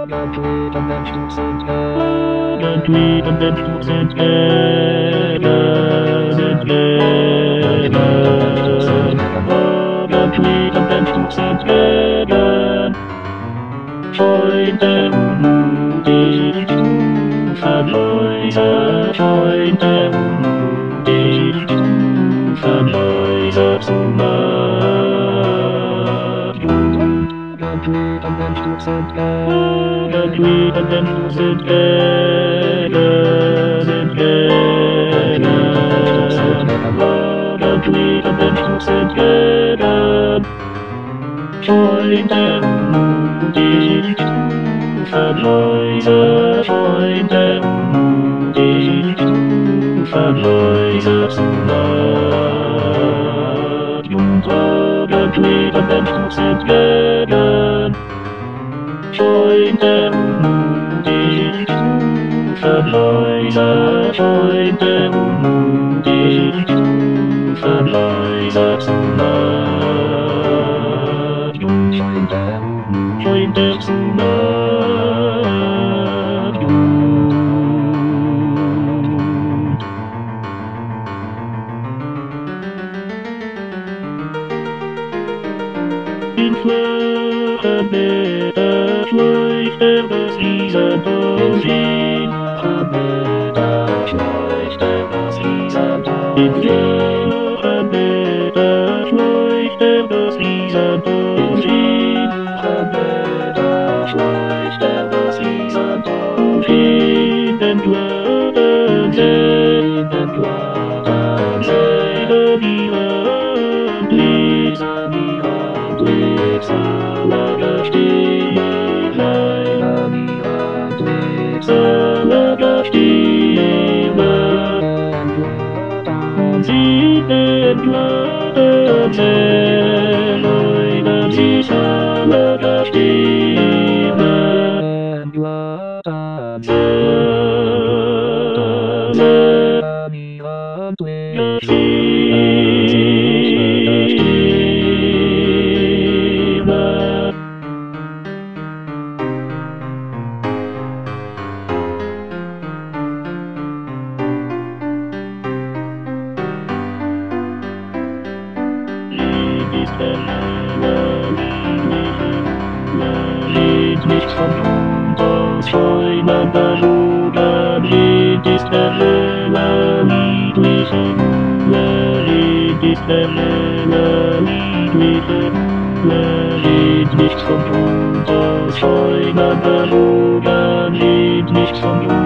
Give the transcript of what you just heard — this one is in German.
Morgenglühen, wenn du sind Morgenglühen, wenn du sind Morgenglühen, wenn du sind Freunde unmutig, du verläuserst, Freunde unmutig, du verläuserst Morgenglühen, wenn du sind Morgenglühen, wenn du sind Morgenglühen, wenn du sind Freunde unmutig, du verläuserst, Freunde unmutig, du verläuserst Morgenglühen, wenn du sind Freunde unmutig, du verläuserst, Freunde unmutig, du verläuserst Freunde zu Morgenglühen. In flachen Bäder schleicht das Riesendorf hin. Bäder schleicht das Riesendorf hin. In flachen Bäder schleicht das Riesendorf hin. Bäder schleicht das Riesendorf hin. Den Gladensee, Salager Stille, und sie den Gladensee, leugnen sie Salager Stille, Lied nicht von Grund aus schäumender Ruder, Lied ist der Lehrer, liedliche Lied ist der Lehrer, liedliche Lied nicht von Grund aus schäumender Ruder, Lied nicht von Grund